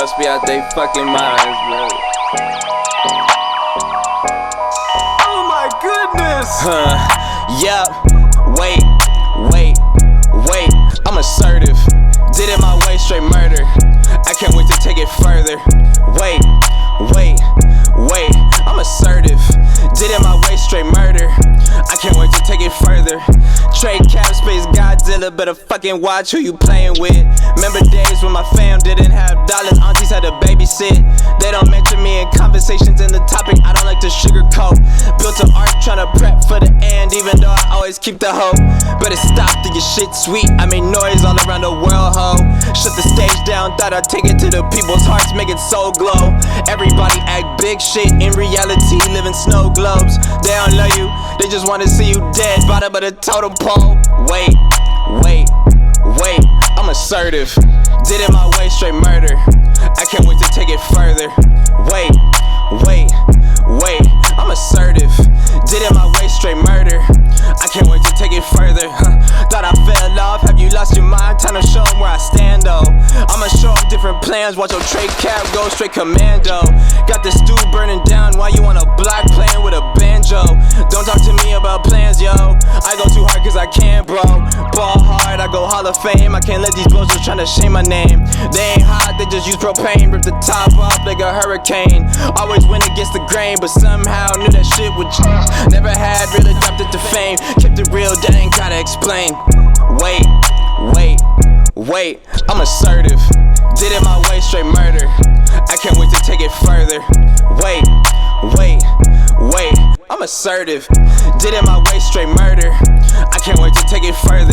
must be out they fucking minds, bro. Oh my goodness! Yup. Wait. I'm assertive. Did it my way, straight murder. I can't wait to take it further. Wait. I'm assertive. Did it my way, straight murder. I can't wait to take it further. Trade cap space, Godzilla, better fucking watch who you playing with. Remember days when my fam didn't have dollars, aunties had to babysit. They don't mention me in conversations in the topic, I don't like to sugarcoat. Built an arc, tryna prep for the end, even though I always keep the hope. Better stop to your shit sweet, I made noise all around the world, ho. Shut the stage down, thought I'd take it to the people's hearts, make it so glow. Everybody act big shit, in reality living snow globes. They don't love you, they just wanna see you dead, bottom of the totem pole. Wait, I'm assertive. Did it my way, straight murder. I can't wait to take it further. Wait, I'm assertive. Did it my way, straight murder. I can't wait to take it further. Thought I fell off, have you lost your mind? Time to show 'em where I stand though. I'ma show 'em different plans, watch your trade cap go straight commando. Got the stew burning down while you on a block playing with a banjo. Don't talk to me about plans, yo. I go too hard cause I can, bro. Ball hard, I go Hall of Fame. I can't let these blows just tryna shame my name. They ain't hot, they just use propane. Rip the top off like a hurricane. Always went against the grain, but somehow knew that shit would change. Never had really adapted to fame. Kept it real, that ain't gotta explain. Wait, I'm assertive. Did it my way, straight murder. I can't wait to take it further. Wait, I'm assertive. Did it my way, straight murder. I can't wait to take it further.